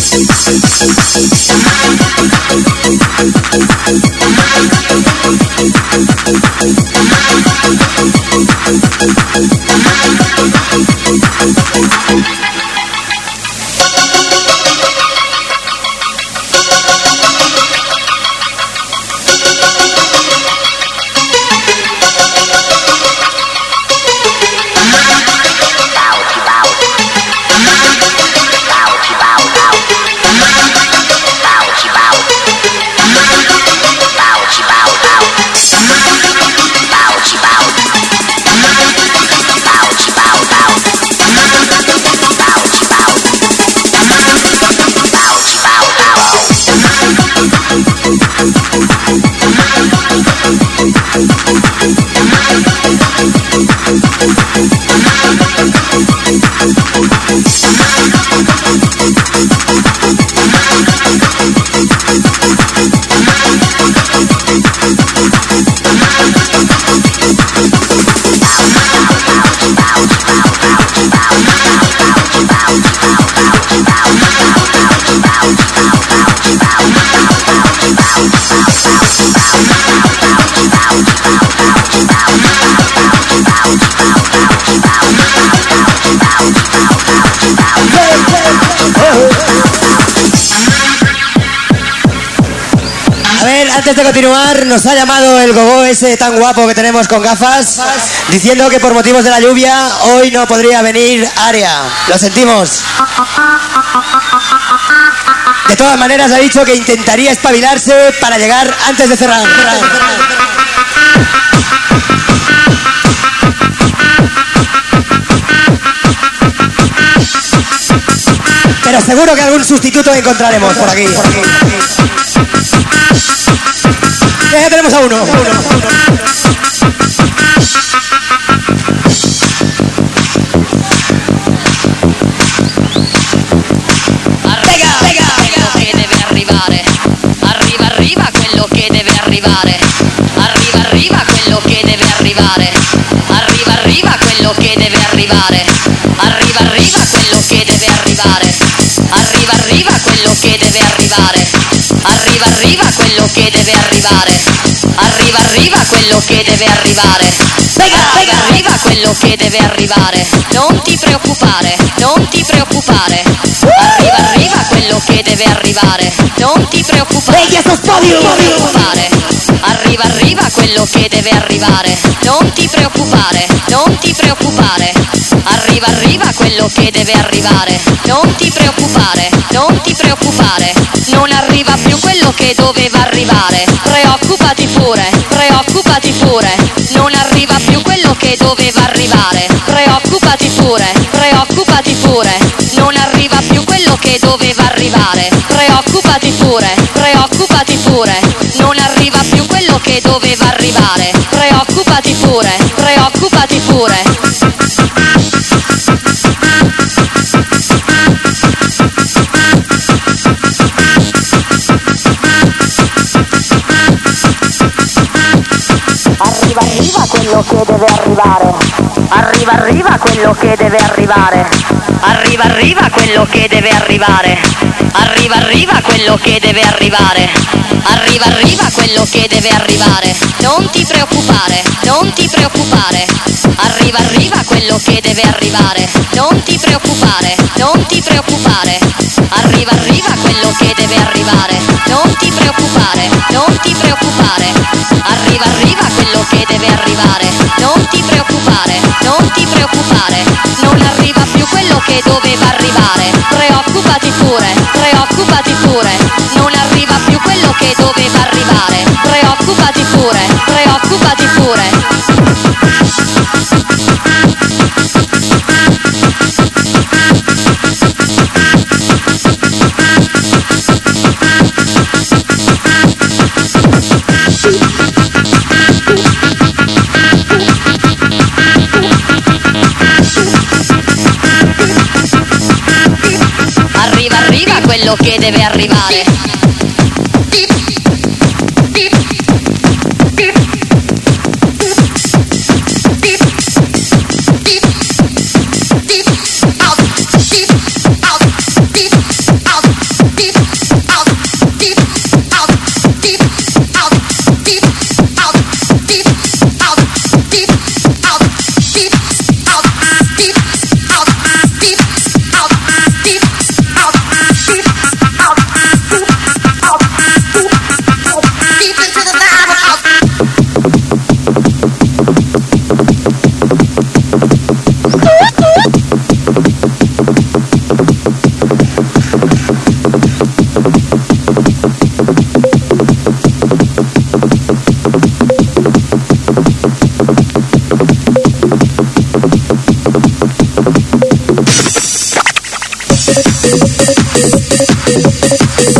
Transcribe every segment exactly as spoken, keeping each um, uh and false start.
A ver, antes de continuar, nos ha llamado el gogó ese tan guapo que tenemos con gafas, diciendo que por motivos de la lluvia hoy no podría venir Área. Lo sentimos. De todas maneras ha dicho que intentaría espabilarse para llegar antes de cerrar. cerrar, cerrar. Pero seguro que algún sustituto encontraremos por aquí. Por aquí. Ya tenemos a uno. uno, uno. Arriva, pega, pega, quello che deve arrivare. Arriva, arriva quello che deve arrivare. Arriva, arriva quello che deve arrivare. Arriva, arriva quello che deve arrivare. Arriva, arriva quello che deve arrivare. Arriva, arriva quello che deve arrivare. Arriva, arriva quello che deve arrivare. Arriva, arriva quello che deve arrivare. Pega, pega, arriva quello che deve arrivare. Non ti preoccupare, non ti preoccupare. Arriva, arriva quello che deve arrivare. Non ti preoccupare, non ti preoccupare. Arriva, arriva quello che deve arrivare. Non ti preoccupare, non ti preoccupare. Arriva, arriva quello che deve arrivare. Non ti preoccupare, non ti preoccupare. Non arriva più quello che doveva arrivare. Preoccupati pure, preoccupati pure. Non arriva più quello che doveva arrivare. Preoccupati pure, preoccupati pure. Non arriva più quello che doveva arrivare. Preoccupati pure, preoccupati pure. Non arriva più quello che doveva arrivare. Preoccupati pure, preoccupati pure. Arriva, arriva quello che deve arrivare. Arriva, arriva quello che deve arrivare. Arriva, arriva quello che deve arrivare. Arriva, arriva quello che deve arrivare. Arriva, arriva quello che deve arrivare. Non ti preoccupare, non ti preoccupare. Arriva, arriva quello che deve arrivare. Non ti preoccupare, non ti preoccupare. Arriva, arriva quello che deve arrivare. Non ti preoccupare, non ti preoccupare. Arriva, arriva quello che deve arrivare. Non ti preoccupare, non ti preoccupare. Non arriva più quello che doveva arrivare. Preoccupati pure, preoccupati pure. Non arriva più quello che doveva arrivare. Preoccupati pure, preoccupati pure. Arriva, arriva quello che deve arrivare.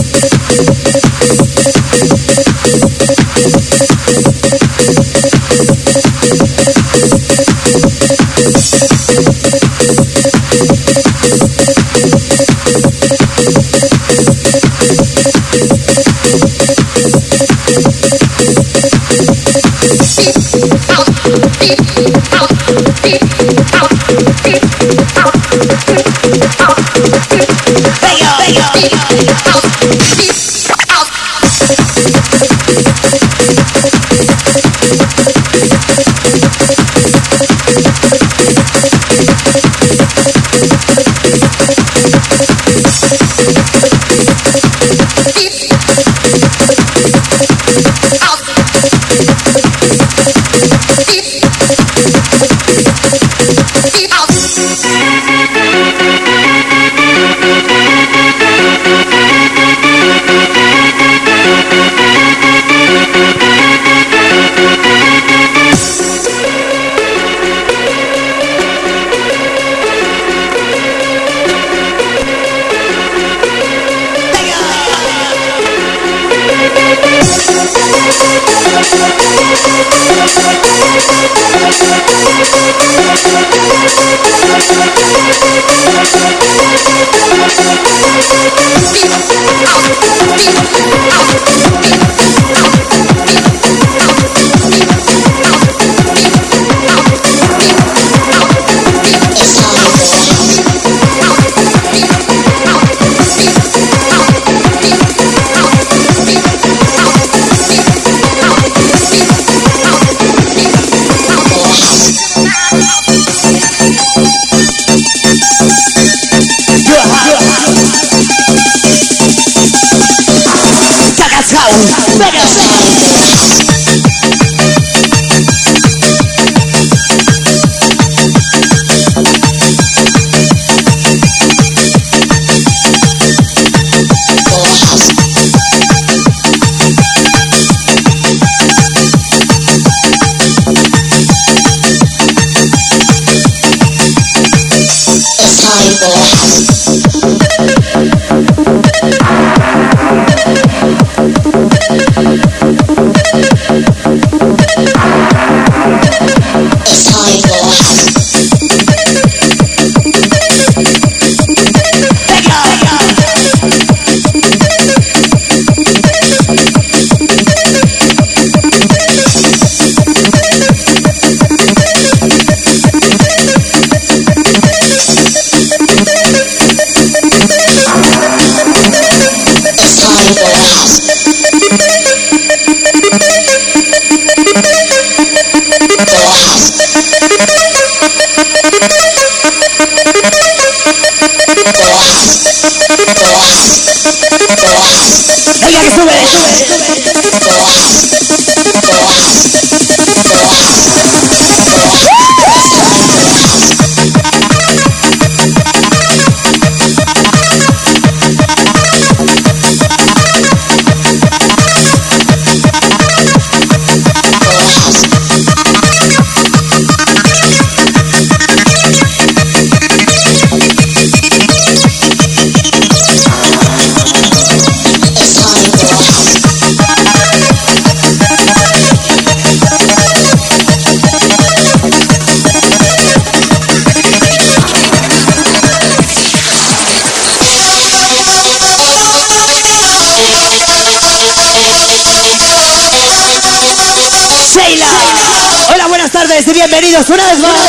Y bienvenidos una vez más.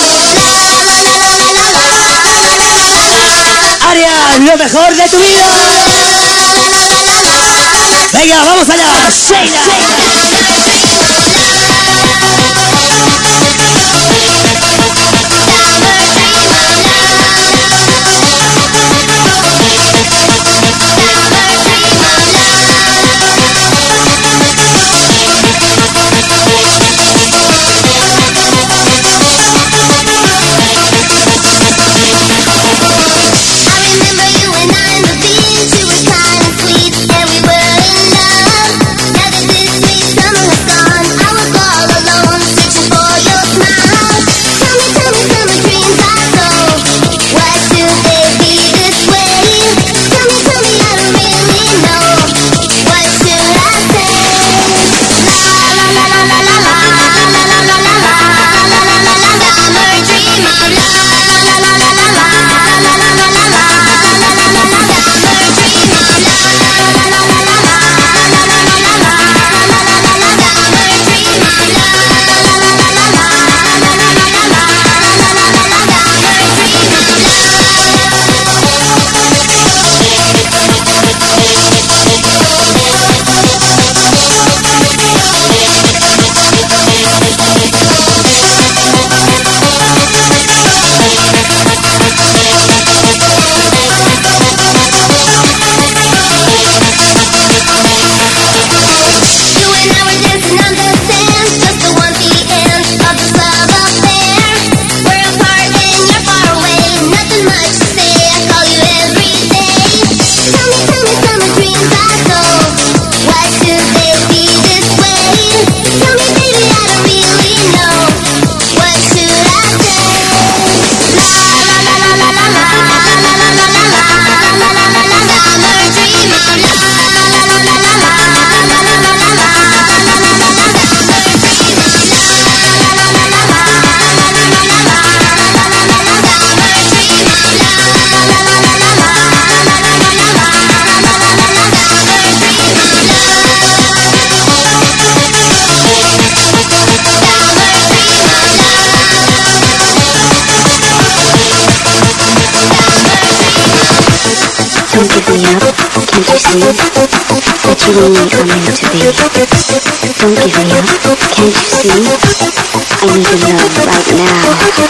Aria, lo mejor de tu vida. Venga, vamos allá. Sheila. Sweet, and we were in love. Now that this sweet Can't you see that you and me are meant to be? Don't give me up. Can't you see? I need your love right now.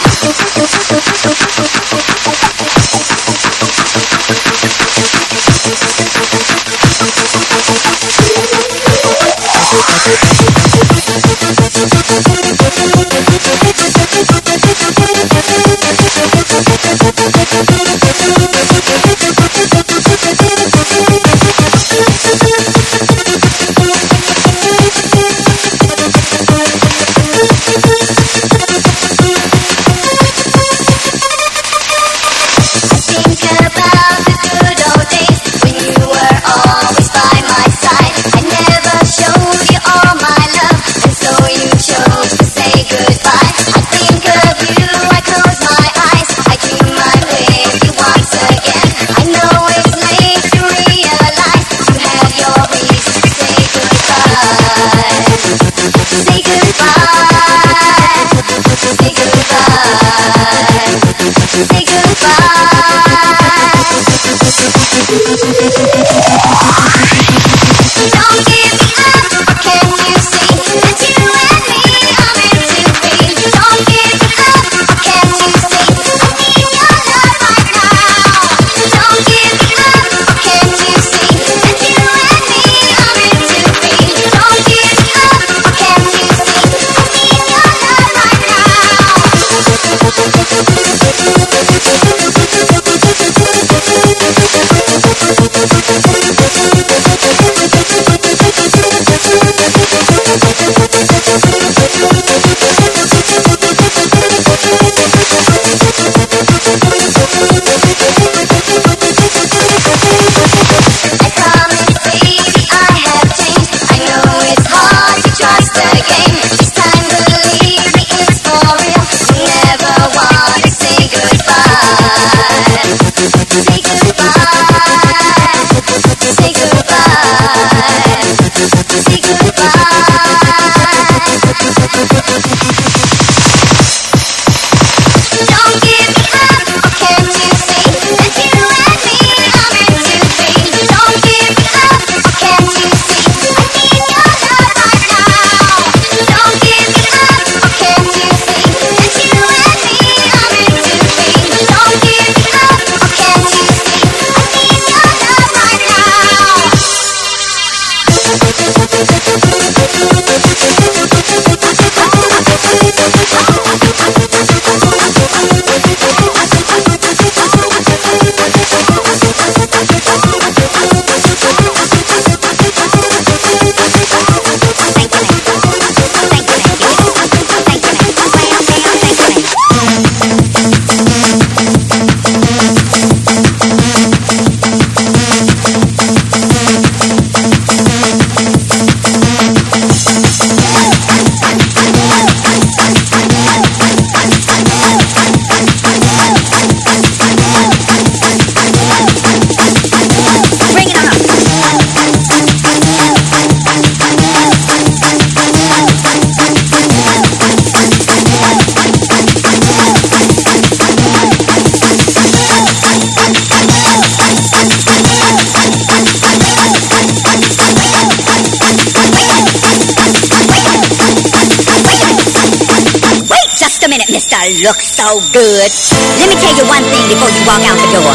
Look so good. Let me tell you one thing before you walk out the door.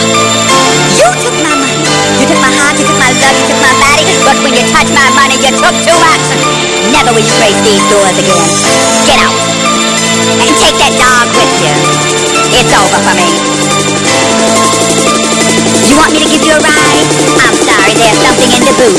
You took my money. You took my heart, you took my love, you took my body. But when you touched my money, you took too much. Never will you grace these doors again. Get out. And take that dog with you. It's over for me. You want me to give you a ride? I'm sorry, there's something in the boot.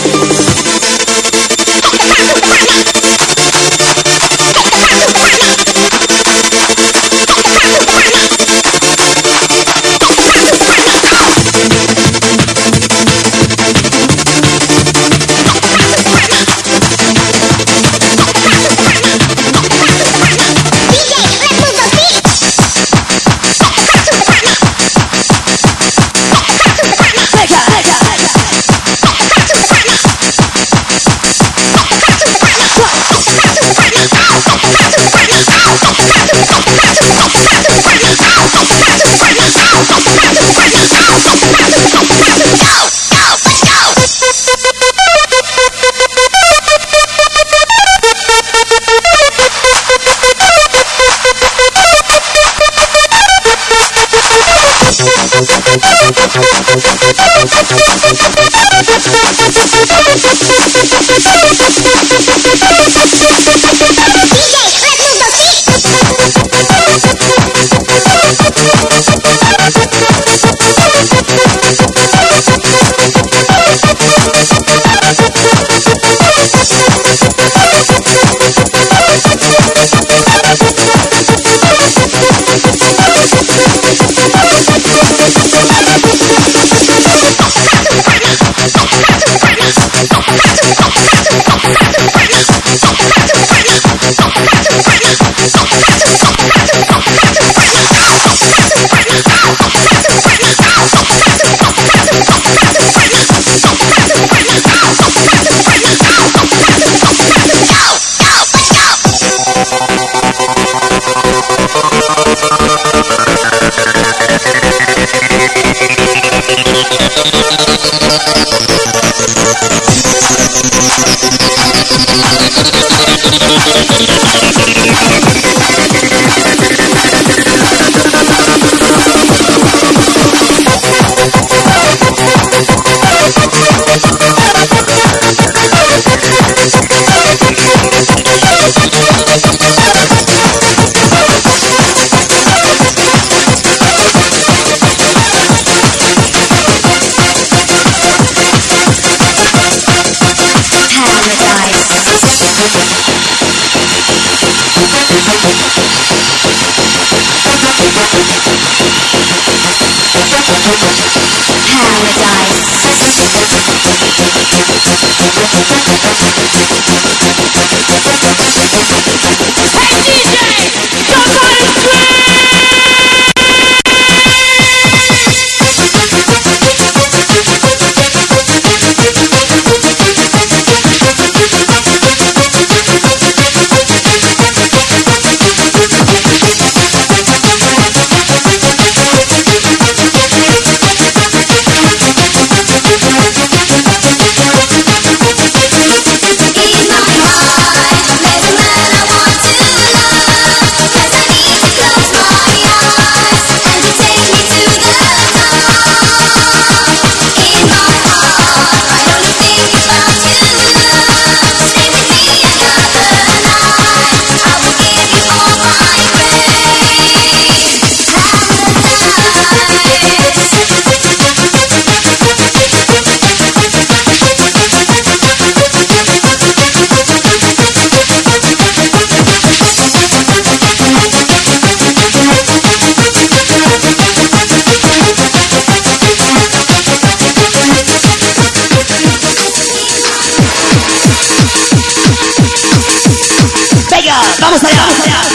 ¡Vamos allá!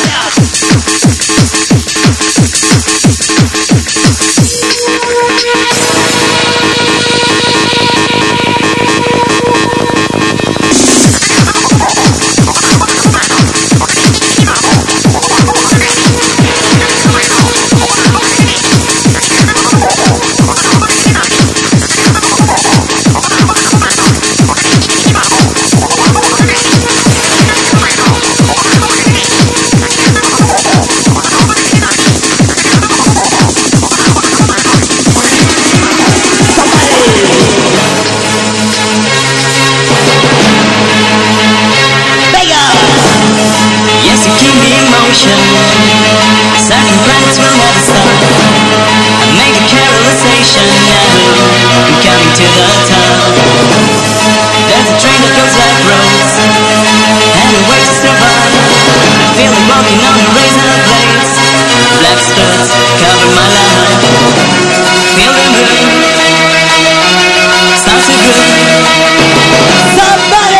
Certain planets will never stop. I made a realization now. I'm coming to the top. There's a train that goes like roads, and a way to survive. I feel like walking on a razor blades. Black studs cover my life. Feel the moon start to groove. Somebody,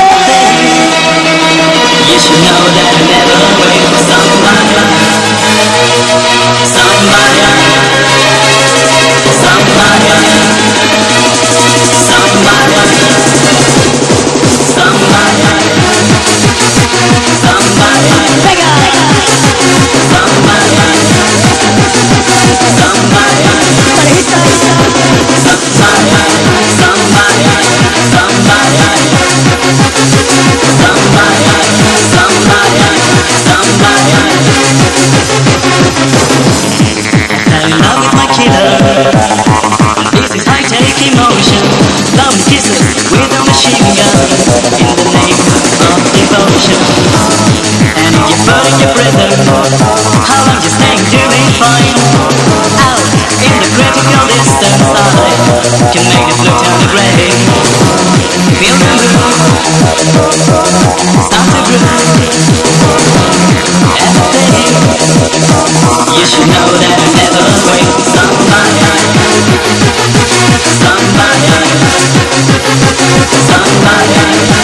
you should know that I never wait for somebody. Somebody, somebody, somebody, somebody, somebody, bigger, somebody, somebody, Marita, somebody, somebody, somebody, somebody, somebody, somebody. I'm in love with my killer. This is high-tech emotion. Love and kisses with a machine gun in the name of devotion. And if you're burning your prison, how long you staying doing fine? Out in the critical distance, I can make the blue turn to gray. Feel the mood start to groove. Everything you should know that I never wait for somebody. Somebody, somebody,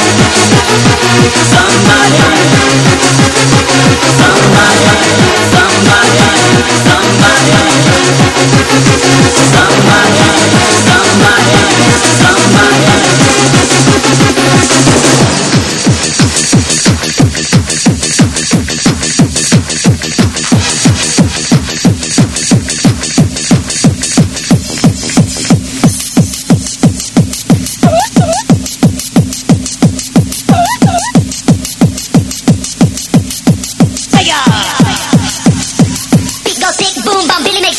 somebody, somebody, somebody, somebody, somebody, somebody, somebody.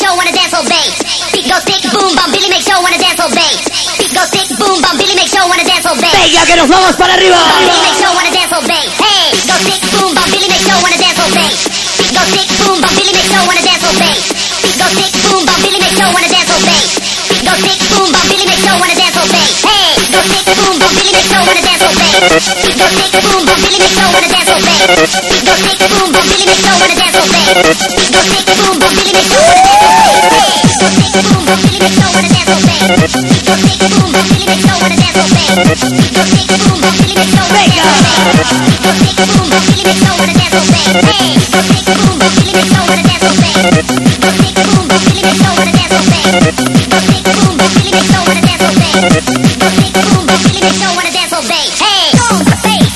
sure wanna dance all day. Beat go thick, boom, bum, Billy make sure wanna dance all day. Beat go thick, boom, bum, Billy make sure wanna dance all day. Venga, que nos vamos para arriba. Billy make sure wanna dance all day. Hey, beat go thick, boom, bum, Billy make sure wanna dance all day. Beat go thick, boom, bum, Billy make sure wanna dance all day. Beat go thick, boom, bum, Billy make sure wanna dance all day. Beat go thick, boom, bum, Billy make sure wanna dance all day. Hey, go thick, boom, bum, Billy make sure wanna dance all day. Beat go thick, boom, bum, Billy make sure wanna dance all day. Beat go thick, boom, bum, Billy make sure wanna dance all day. Beat go thick, boom, bum, Billy make sure wanna dance all day. Hey, go thick, boom, bum, Billy make sure wanna dance all day. Beat go thick, boom, bum, Billy make sure wanna dance all day. Beat go thick, boom, bum, Billy make sure wanna dance all day. Beat go thick, boom, bum, Billy make sure wanna dance all day. Hey, go thick, boom, bum, Billy make sure wanna dance all day. Beat go thick, boom, bum, Billy make sure wanna dance all day. Beat go thick, boom, bum, Billy make sure wanna dance all day. Beat go thick, boom, bum, Billy make sure wanna dance all day. Hey, on the bass,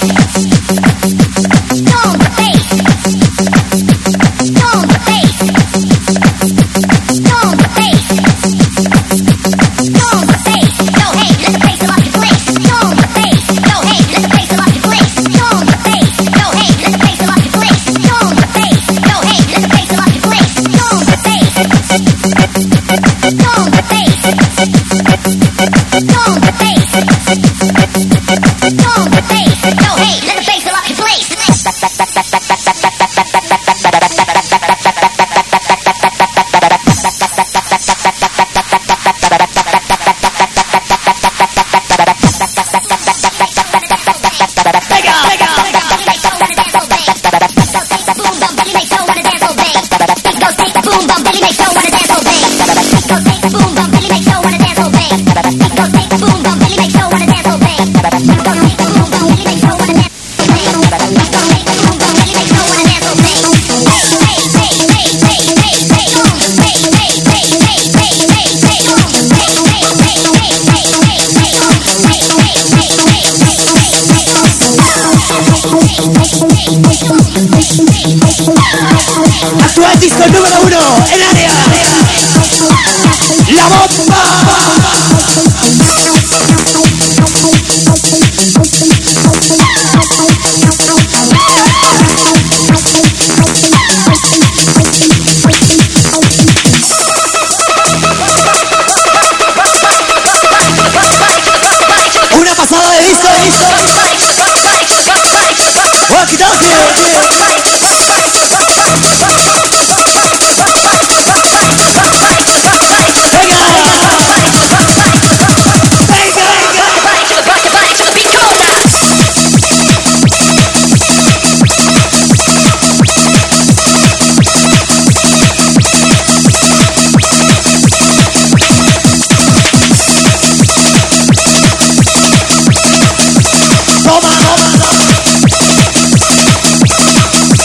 on the bass, on the bass, on the bass, on the bass. Yo, hey, let the bass lock your place. On the bass, yo, hey, let the bass lock your place. On the bass, yo, hey, let the bass lock your place. On the bass, yo, hey, let the bass lock your place. On the bass, on the bass, on the bass, on the bass. Yo, hey, let the bass lock your place. Actual disco número uno en área. La bomba. Una pasada de disco. Walkie talkie. Toma, toma, toma.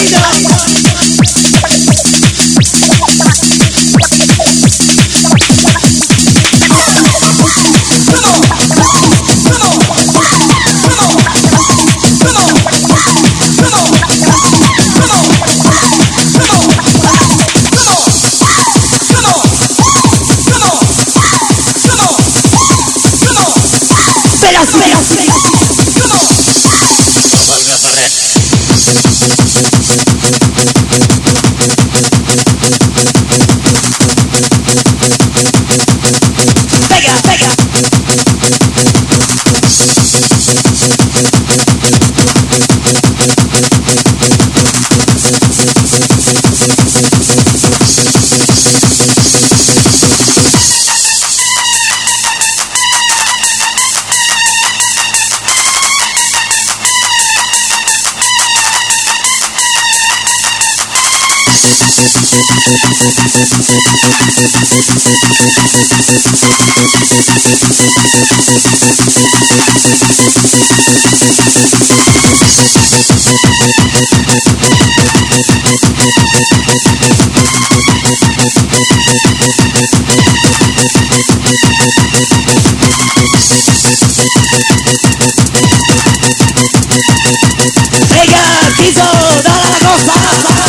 Venga, Kiko, dale la cosa.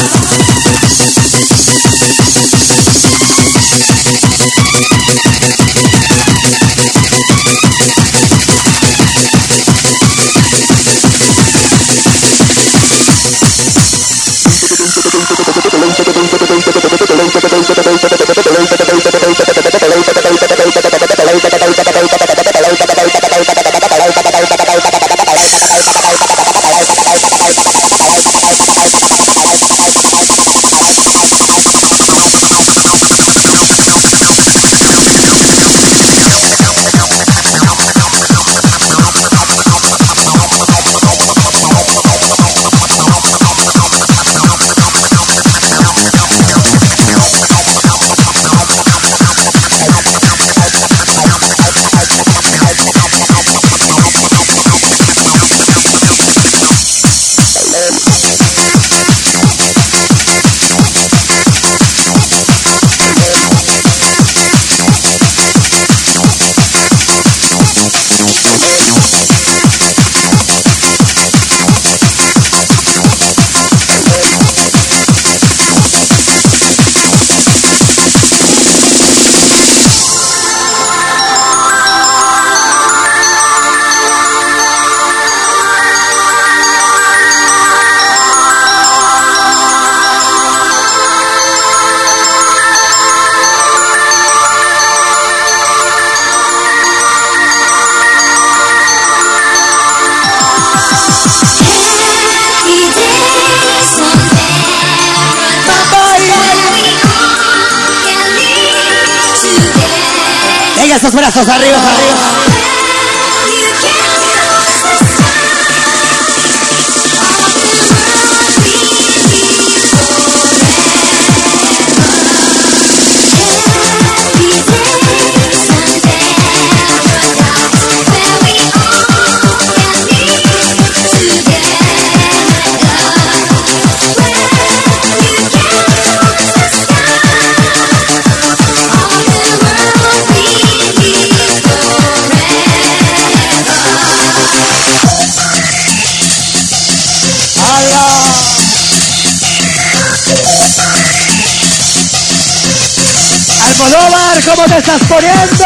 Venga, esos brazos arriba, arriba. Almodóvar, ¿cómo te estás poniendo?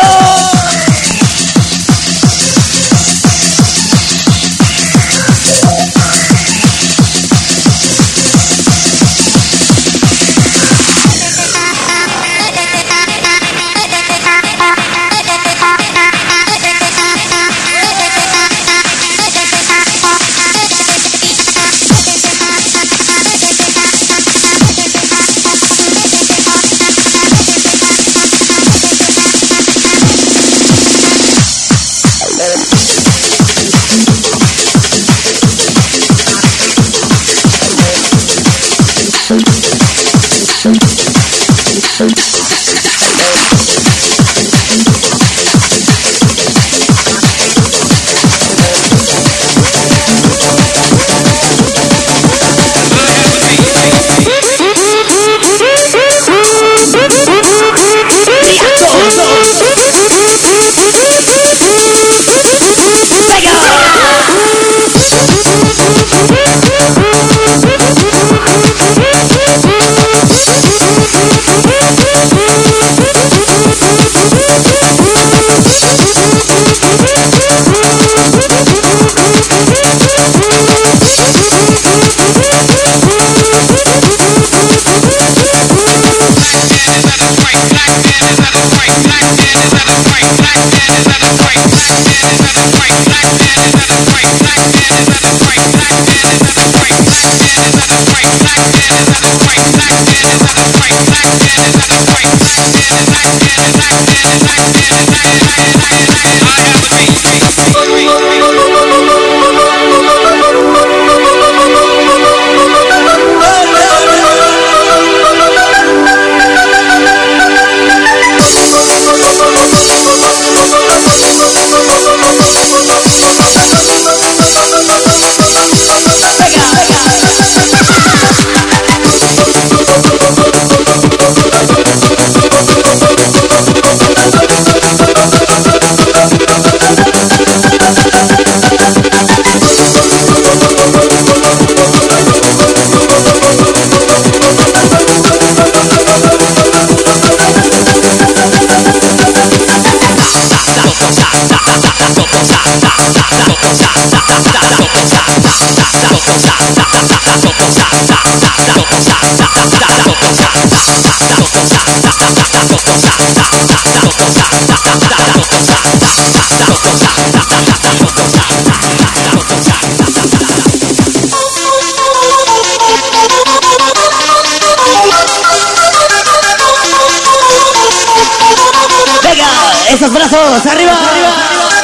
Esos brazos, arriba, arriba.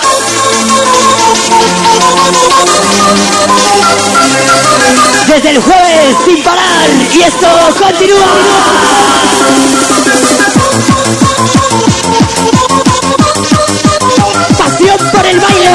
Desde el jueves sin parar y esto continúa. Pasión por el baile.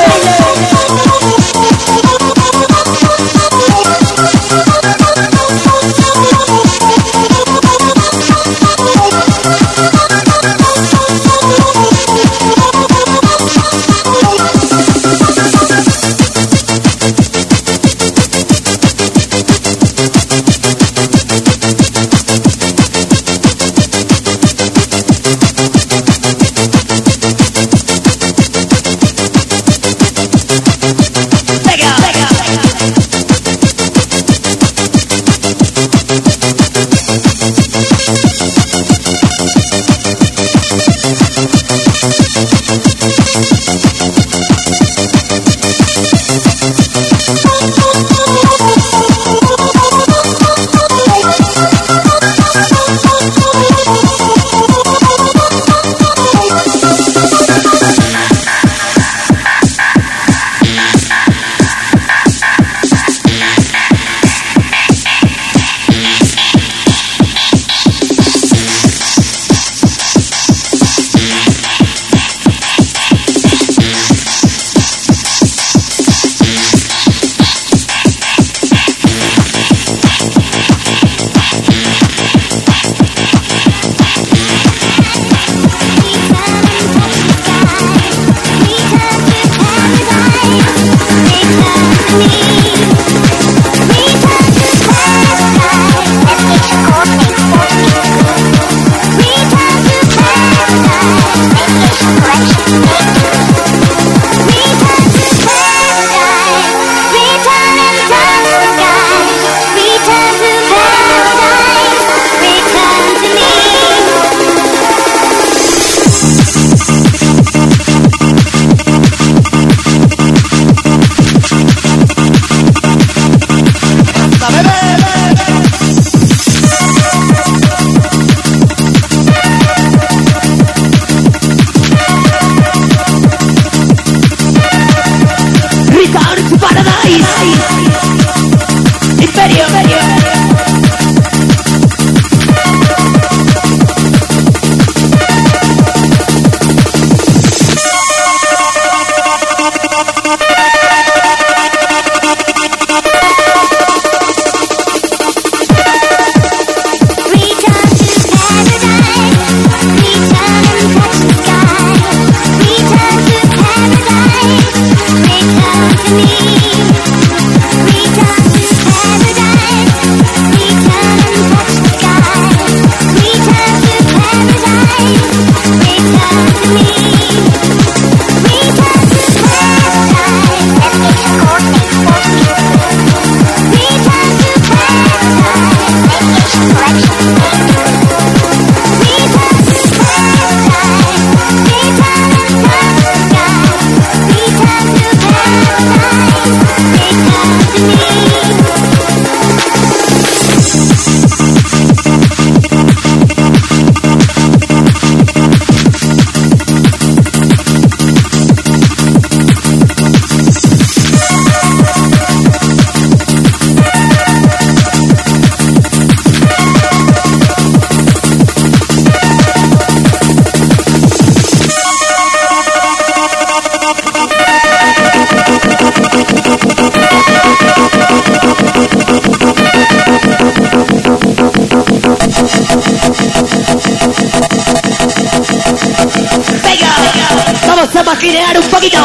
Venga, vamos a maquinear un poquito.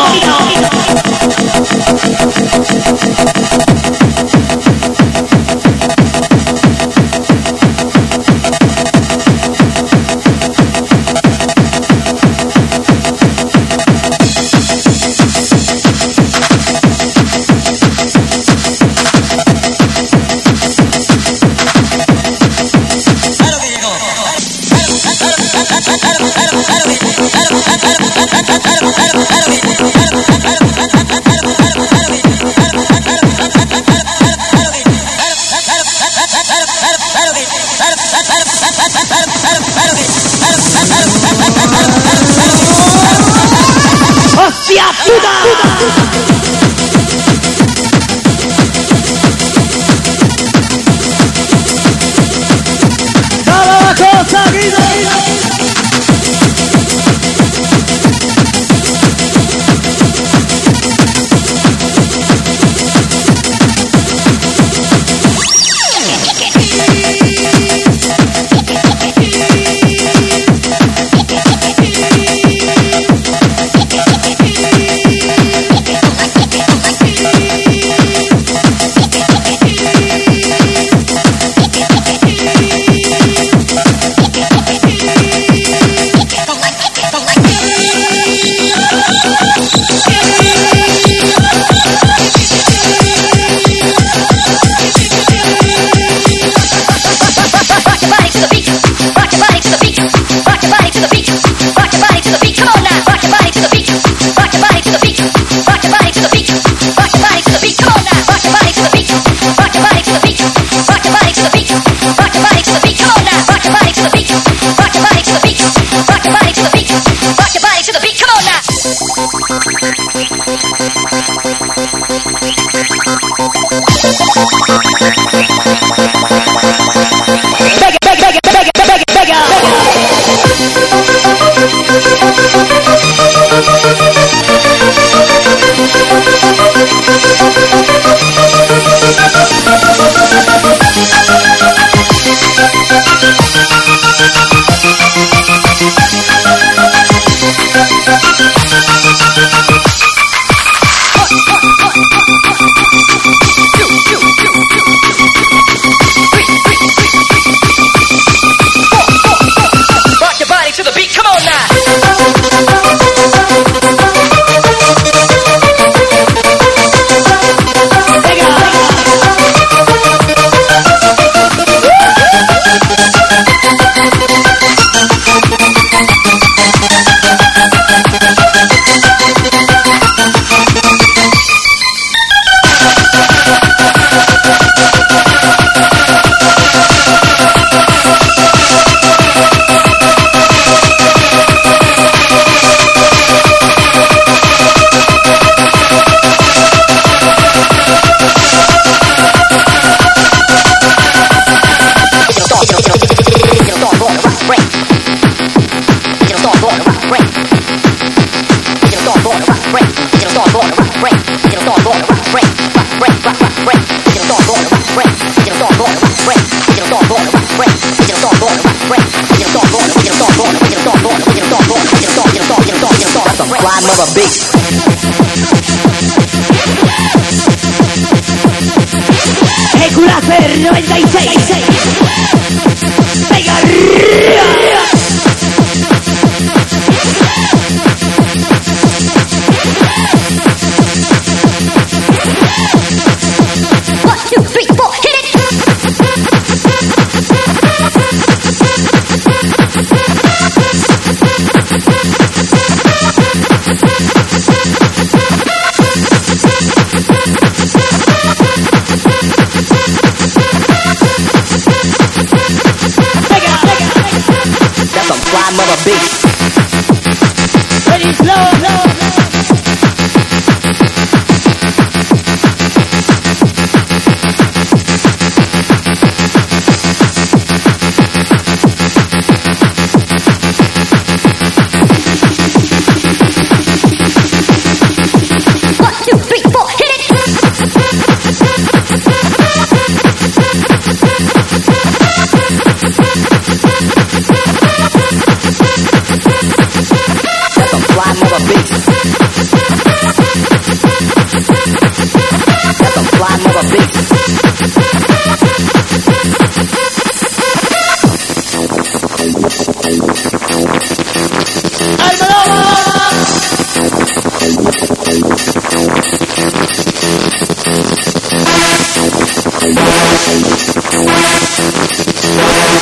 ¡Hostia puta! ¡Dale la cosa, Guido! Ecuracer noventa y seis. Venga, One, two, three, four, hit it! ready, slow, slow. One, two, three, four, hit it!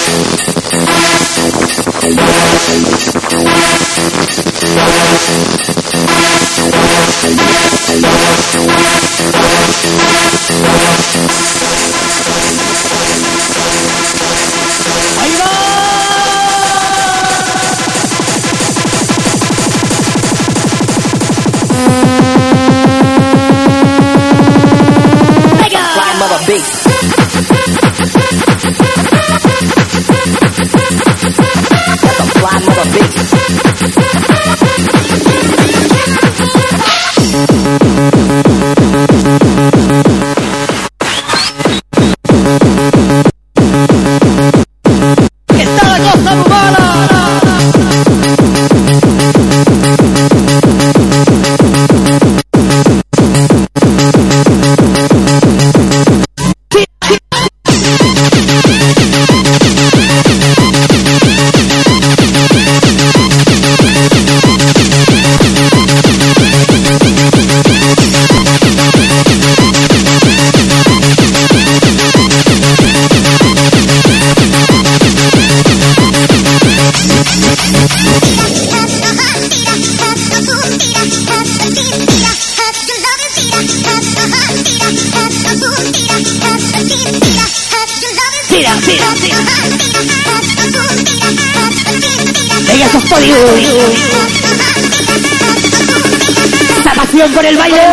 ¡Esta pasión por el baile!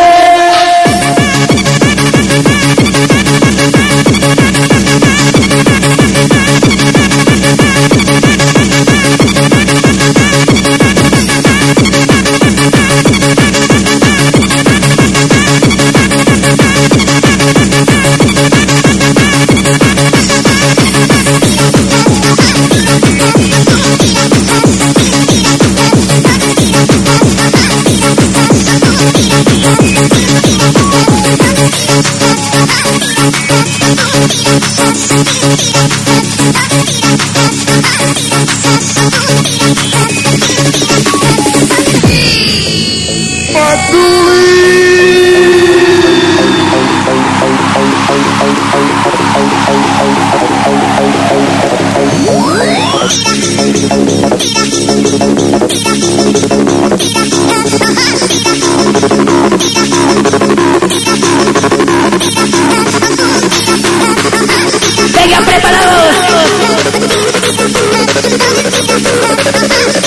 ¡Venga, preparados!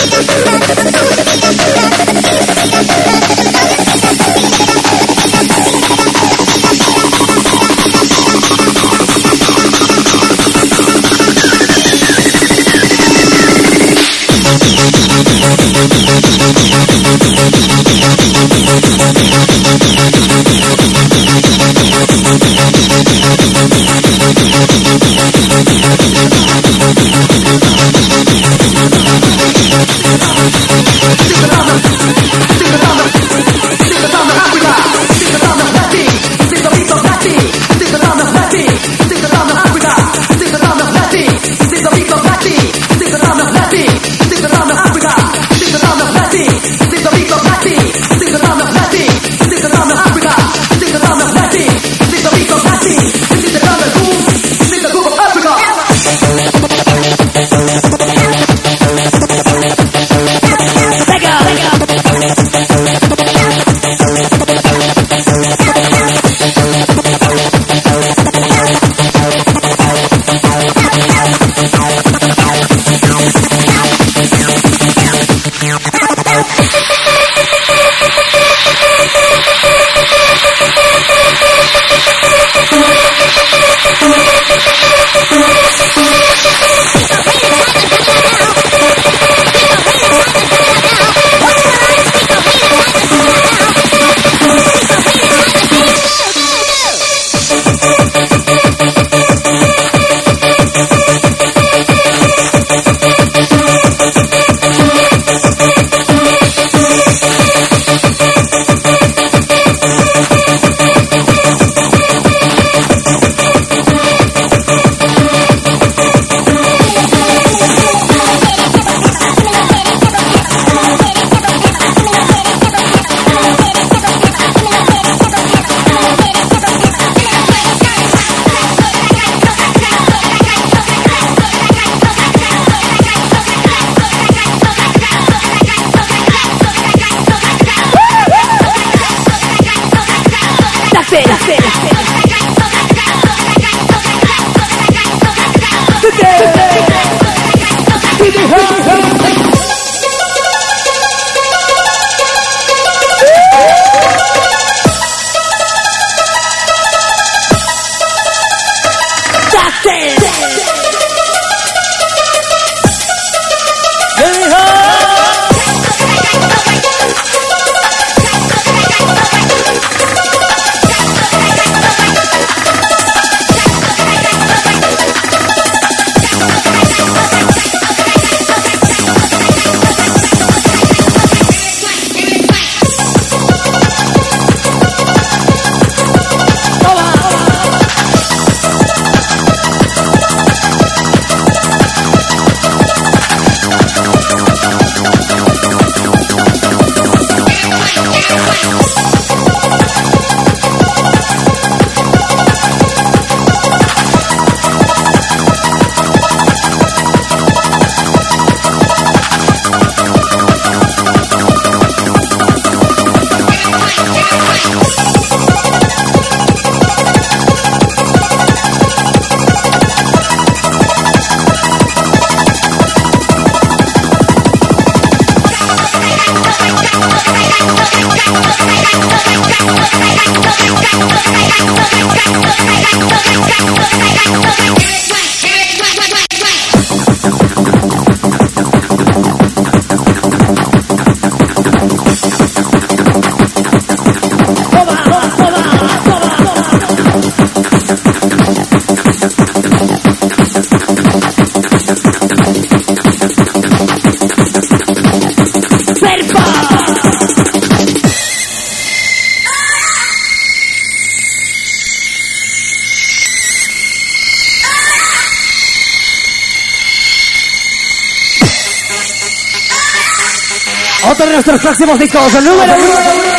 Otro de nuestros próximos discos, el número uno.